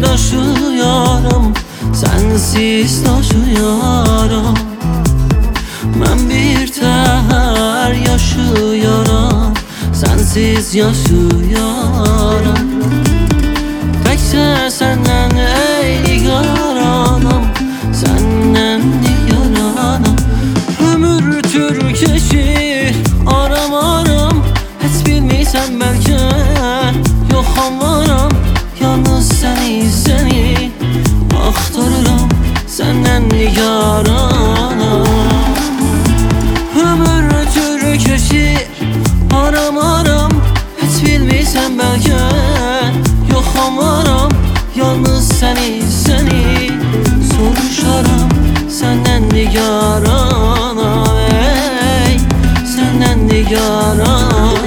daşıyorum, sensiz taşıyorum. Ben bir təhər yaşıyorum, sensiz yaşıyorum. Təkcə səndən ey nigaranım, səndən nigaranım. Ömür tür keçir, aram heç bilmirsən bəlkə. Yoxam varam, yalnız səni axtarıram, səndən nigaranım. Ömür tür keçir, aram heç bilmirsən bəlkə. Yoxam varam, yalnız səni soruşaram, səndən nigaranam, ey, səndən nigaranam.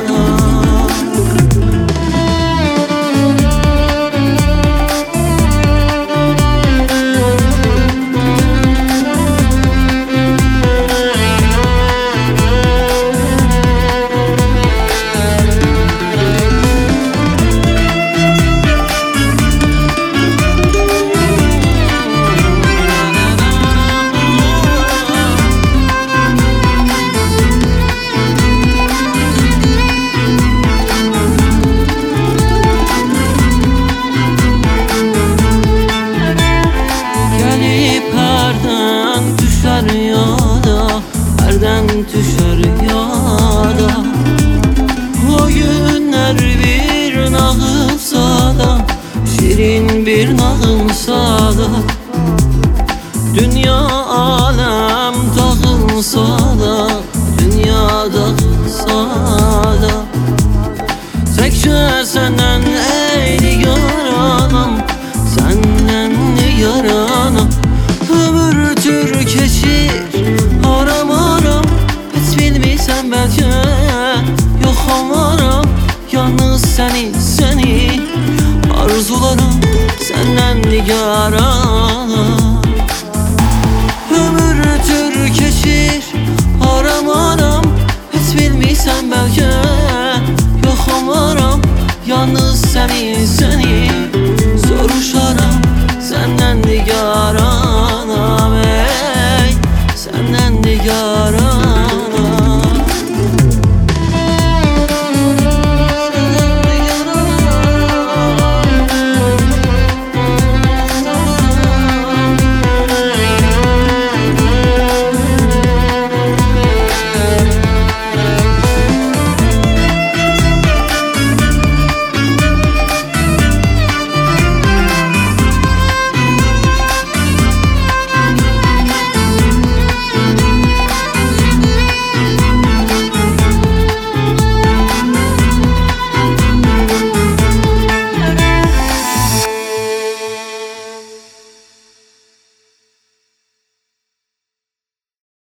Hərdən düşər yada, o günlər bir nağılsa da, şirin bir nağılsa da. Dünya aləm dağılsa da, dünya dağılsa da. Təkcə səndən ey nigaranam, səndən nigaranam. Ömür tür keçir, aram heç bilmirsən bəlkə. Yoxam varam, yalnız səni arzularım, səndən nigaranam.